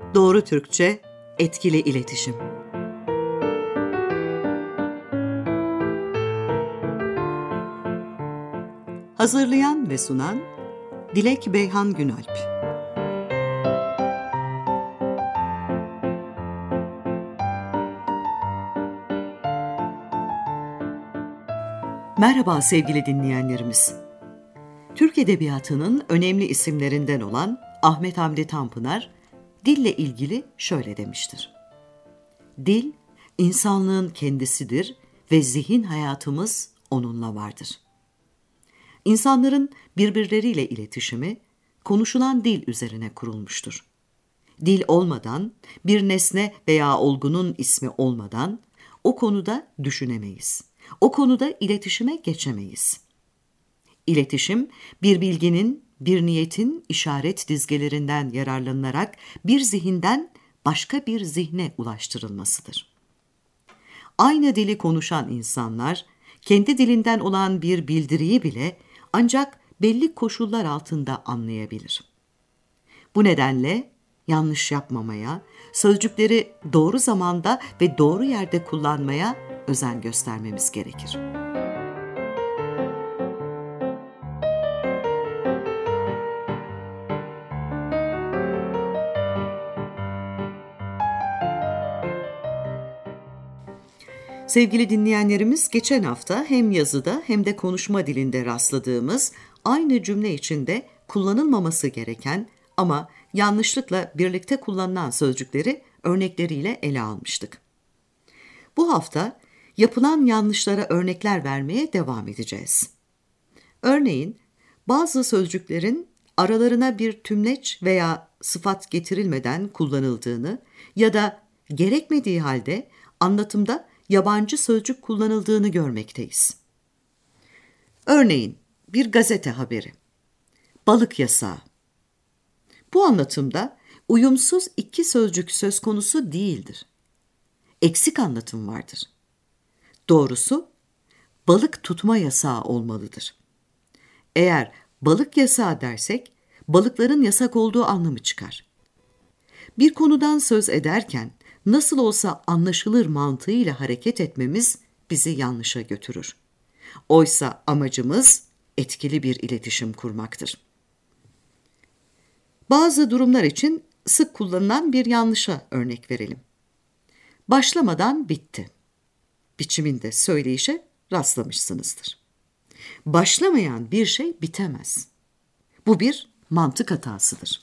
Doğru Türkçe, etkili iletişim. Hazırlayan ve sunan Dilek Beyhan Günalp. Merhaba sevgili dinleyenlerimiz. Türk Edebiyatı'nın önemli isimlerinden olan Ahmet Hamdi Tanpınar, dille ilgili şöyle demiştir. Dil, insanlığın kendisidir ve zihin hayatımız onunla vardır. İnsanların birbirleriyle iletişimi, konuşulan dil üzerine kurulmuştur. Dil olmadan, bir nesne veya olgunun ismi olmadan, o konuda düşünemeyiz. O konuda iletişime geçemeyiz. İletişim, bir bilginin, bir niyetin işaret dizgelerinden yararlanılarak bir zihinden başka bir zihne ulaştırılmasıdır. Aynı dili konuşan insanlar, kendi dilinden olan bir bildiriyi bile ancak belli koşullar altında anlayabilir. Bu nedenle yanlış yapmamaya, sözcükleri doğru zamanda ve doğru yerde kullanmaya özen göstermemiz gerekir. Sevgili dinleyenlerimiz, geçen hafta hem yazıda hem de konuşma dilinde rastladığımız aynı cümle içinde kullanılmaması gereken ama yanlışlıkla birlikte kullanılan sözcükleri örnekleriyle ele almıştık. Bu hafta yapılan yanlışlara örnekler vermeye devam edeceğiz. Örneğin, bazı sözcüklerin aralarına bir tümleç veya sıfat getirilmeden kullanıldığını ya da gerekmediği halde anlatımda yabancı sözcük kullanıldığını görmekteyiz. Örneğin bir gazete haberi. Balık yasağı. Bu anlatımda uyumsuz iki sözcük söz konusu değildir. Eksik anlatım vardır. Doğrusu balık tutma yasağı olmalıdır. Eğer balık yasağı dersek balıkların yasak olduğu anlamı çıkar. Bir konudan söz ederken nasıl olsa anlaşılır mantığıyla hareket etmemiz bizi yanlışa götürür. Oysa amacımız etkili bir iletişim kurmaktır. Bazı durumlar için sık kullanılan bir yanlışa örnek verelim. Başlamadan bitti. Biçiminde söyleyişe rastlamışsınızdır. Başlamayan bir şey bitemez. Bu bir mantık hatasıdır.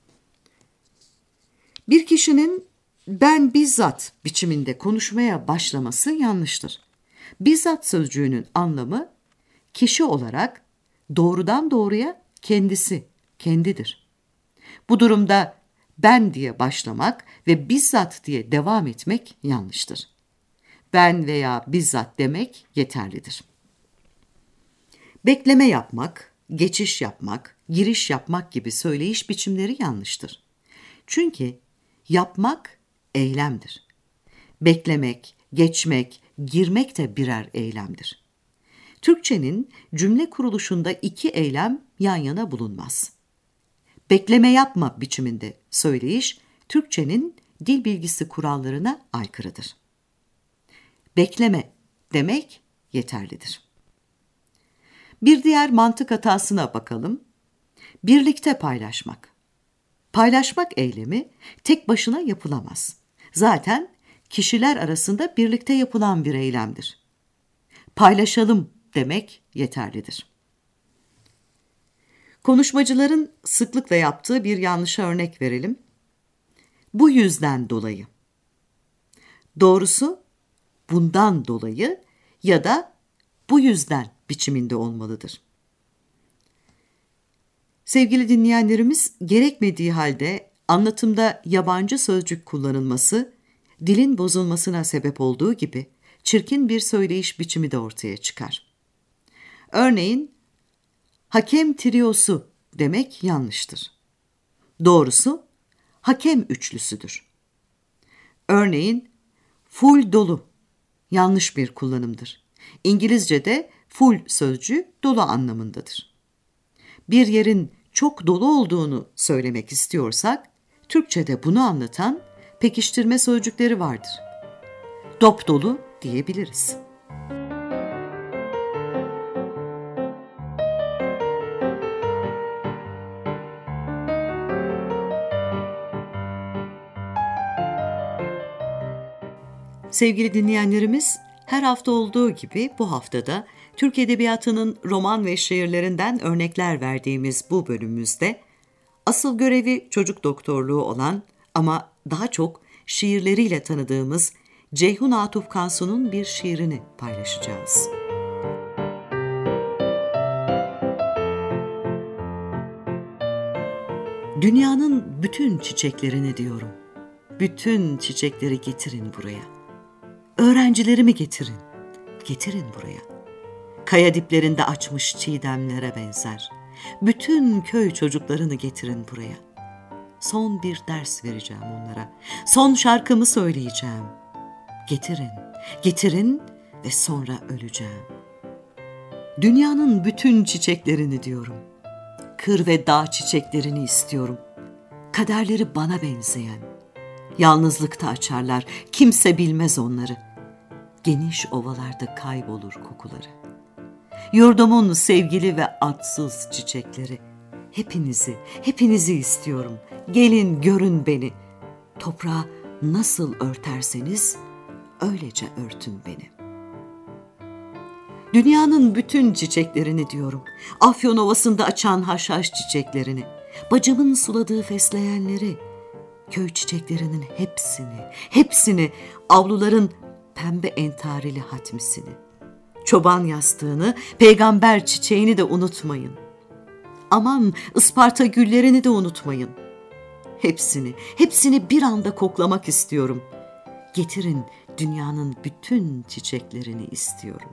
Bir kişinin ben bizzat biçiminde konuşmaya başlaması yanlıştır. Bizzat sözcüğünün anlamı kişi olarak doğrudan doğruya kendisi, kendidir. Bu durumda ben diye başlamak ve bizzat diye devam etmek yanlıştır. Ben veya bizzat demek yeterlidir. Bekleme yapmak, geçiş yapmak, giriş yapmak gibi söyleyiş biçimleri yanlıştır. Çünkü yapmak eylemdir. Beklemek, geçmek, girmek de birer eylemdir. Türkçenin cümle kuruluşunda iki eylem yan yana bulunmaz. Bekleme yapma biçiminde söyleyiş, Türkçenin dil bilgisi kurallarına aykırıdır. Bekleme demek yeterlidir. Bir diğer mantık hatasına bakalım. Birlikte paylaşmak. Paylaşmak eylemi tek başına yapılamaz. Zaten kişiler arasında birlikte yapılan bir eylemdir. Paylaşalım demek yeterlidir. Konuşmacıların sıklıkla yaptığı bir yanlışa örnek verelim. Bu yüzden dolayı. Doğrusu bundan dolayı ya da bu yüzden biçiminde olmalıdır. Sevgili dinleyenlerimiz, gerekmediği halde anlatımda yabancı sözcük kullanılması, dilin bozulmasına sebep olduğu gibi çirkin bir söyleyiş biçimi de ortaya çıkar. Örneğin, hakem triosu demek yanlıştır. Doğrusu, hakem üçlüsüdür. Örneğin, full dolu yanlış bir kullanımdır. İngilizce'de full sözcüğü dolu anlamındadır. Bir yerin çok dolu olduğunu söylemek istiyorsak, Türkçe'de bunu anlatan pekiştirme sözcükleri vardır. Dop dolu diyebiliriz. Sevgili dinleyenlerimiz, her hafta olduğu gibi bu haftada Türk Edebiyatı'nın roman ve şiirlerinden örnekler verdiğimiz bu bölümümüzde asıl görevi çocuk doktorluğu olan ama daha çok şiirleriyle tanıdığımız Ceyhun Atıf Kansu'nun bir şiirini paylaşacağız. Dünyanın bütün çiçeklerini diyorum. Bütün çiçekleri getirin buraya. Öğrencilerimi getirin. Getirin buraya. Kaya diplerinde açmış çiğdemlere benzer. Bütün köy çocuklarını getirin buraya. Son bir ders vereceğim onlara. Son şarkımı söyleyeceğim. Getirin, getirin ve sonra öleceğim. Dünyanın bütün çiçeklerini diyorum. Kır ve dağ çiçeklerini istiyorum. Kaderleri bana benzeyen. Yalnızlıkta açarlar, kimse bilmez onları. Geniş ovalarda kaybolur kokuları. Yurdumun sevgili ve adsız çiçekleri. Hepinizi istiyorum. Gelin görün beni. Toprağı nasıl örterseniz öylece örtün beni. Dünyanın bütün çiçeklerini diyorum. Afyon Ovası'nda açan haşhaş çiçeklerini. Bacımın suladığı fesleğenleri. Köy çiçeklerinin hepsini, avluların pembe entarili hatmisini. Çoban yastığını, peygamber çiçeğini de unutmayın. Aman Isparta güllerini de unutmayın. Hepsini bir anda koklamak istiyorum. Getirin dünyanın bütün çiçeklerini istiyorum.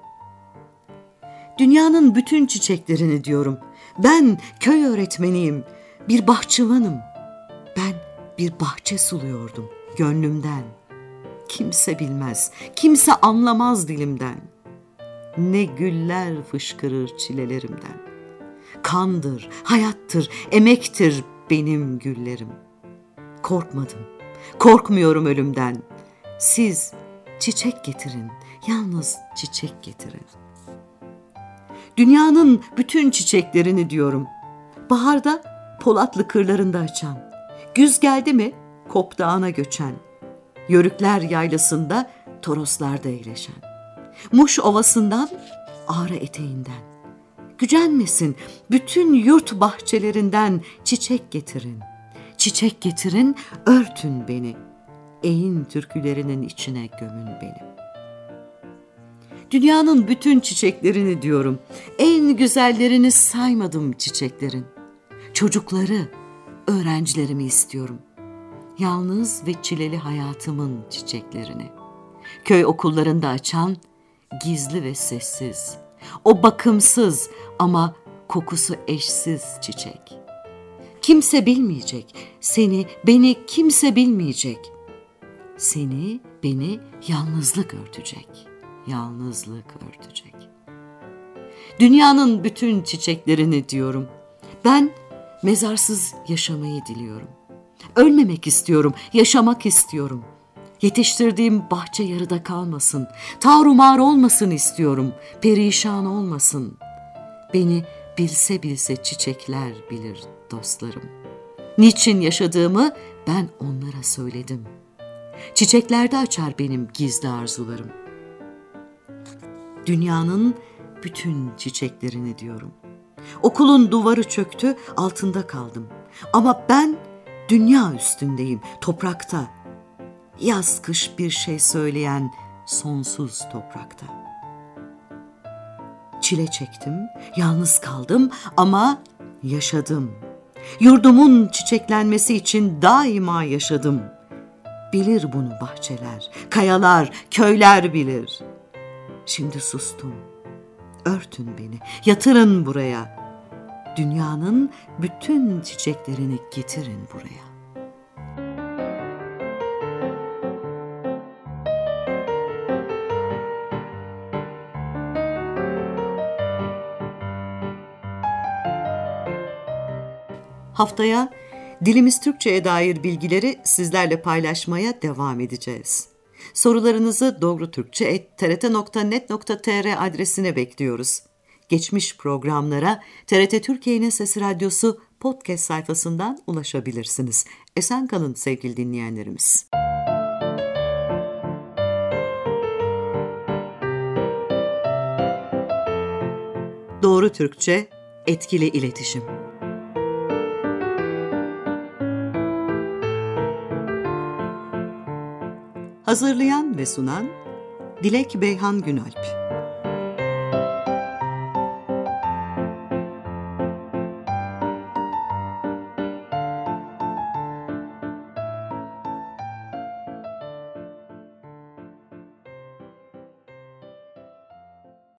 Dünyanın bütün çiçeklerini diyorum. Ben köy öğretmeniyim, bir bahçıvanım. Ben bir bahçe suluyordum gönlümden. Kimse bilmez, kimse anlamaz dilimden. Ne güller fışkırır çilelerimden. Kandır, hayattır, emektir benim güllerim. Korkmadım, korkmuyorum ölümden. Siz çiçek getirin, yalnız çiçek getirin. Dünyanın bütün çiçeklerini diyorum. Baharda Polatlı kırlarında açan, güz geldi mi Kop Dağı'na göçen, Yörükler yaylasında Toroslarda eğleşen, Muş Ovası'ndan Ağrı eteğinden, gücenmesin bütün yurt bahçelerinden çiçek getirin. Çiçek getirin, örtün beni, eğin türkülerinin içine gömün beni. Dünyanın bütün çiçeklerini diyorum, en güzellerini saymadım çiçeklerin. Çocukları, öğrencilerimi istiyorum. Yalnız ve çileli hayatımın çiçeklerini. Köy okullarında açan, gizli ve sessiz, o bakımsız ama kokusu eşsiz çiçek. Kimse bilmeyecek, seni, beni kimse bilmeyecek. Seni, beni yalnızlık örtecek, yalnızlık örtecek. Dünyanın bütün çiçeklerini diyorum. Ben mezarsız yaşamayı diliyorum. Ölmemek istiyorum, yaşamak istiyorum. Yetiştirdiğim bahçe yarıda kalmasın, tarumar olmasın istiyorum, perişan olmasın. Beni bilse bilse çiçekler bilir dostlarım. Niçin yaşadığımı ben onlara söyledim. Çiçeklerde açar benim gizli arzularım. Dünyanın bütün çiçeklerini diyorum. Okulun duvarı çöktü, altında kaldım. Ama ben dünya üstündeyim, toprakta. Yaz kış bir şey söyleyen sonsuz toprakta. Çile çektim, yalnız kaldım ama yaşadım. Yurdumun çiçeklenmesi için daima yaşadım. Bilir bunu bahçeler, kayalar, köyler bilir. Şimdi sustum. Örtün beni, yatırın buraya. Dünyanın bütün çiçeklerini getirin buraya. Haftaya Dilimiz Türkçe'ye dair bilgileri sizlerle paylaşmaya devam edeceğiz. Sorularınızı dobrotürkçe@trt.net.tr adresine bekliyoruz. Geçmiş programlara TRT Türkiye'nin Sesi Radyosu podcast sayfasından ulaşabilirsiniz. Esen kalın sevgili dinleyenlerimiz. Doğru Türkçe, etkili iletişim. Hazırlayan ve sunan Dilek Beyhan Günalp.